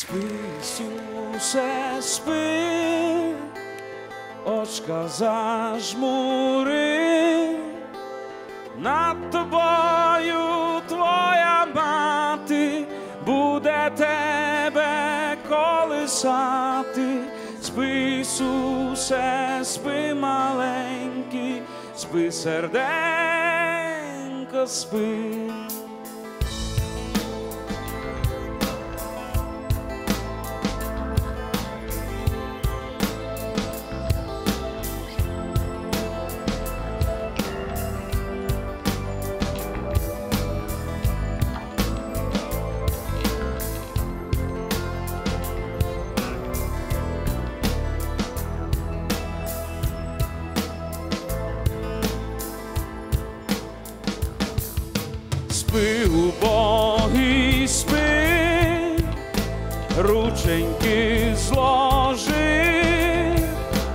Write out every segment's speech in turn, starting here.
Спи, Ісусе, спи, очка зажмури, над тобою твоя мати буде тебе колисати. Спи, Ісусе, спи, маленький, спи, серденько, спи. Спи, убогий, спи, рученьки зложи,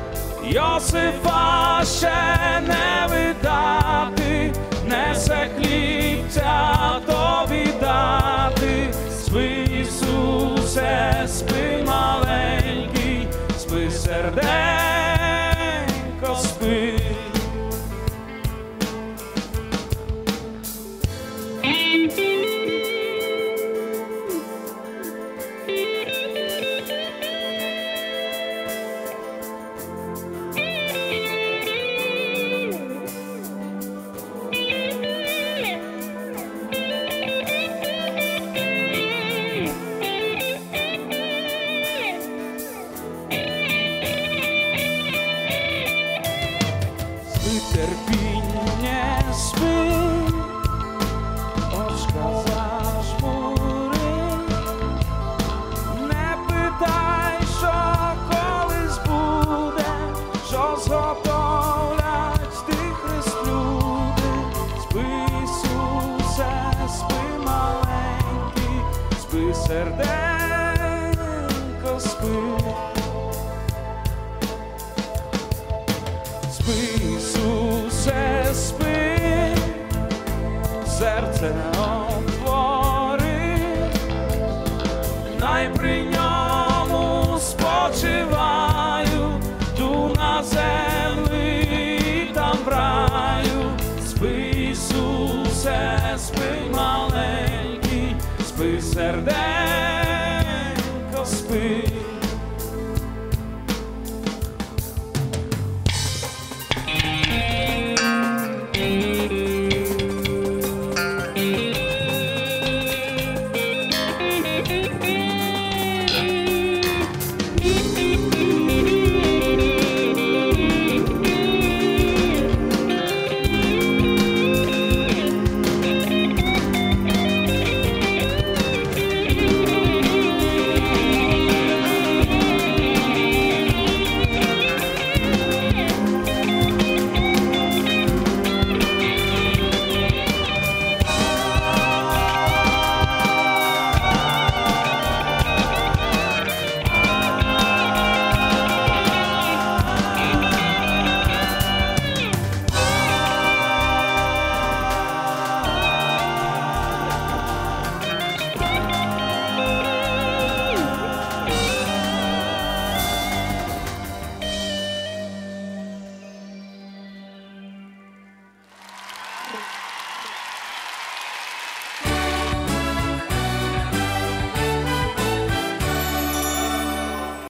Йосифа ще не видати, несе хлібця тобі дати. Спи, Ісусе, спи, маленький, спи, серденько, спи. Терпіння, спи, очка зажмури, не питай, що колись буде, що зготовлять тих люди. Спи, Ісусе, спи, маленький, спи, серденько, спи. Спи, Ісусе, спи, серце отвори, най при ньому спочиваю, ту на землі, там в раю. Спи, Ісусе, спи, маленький, спи, серденько.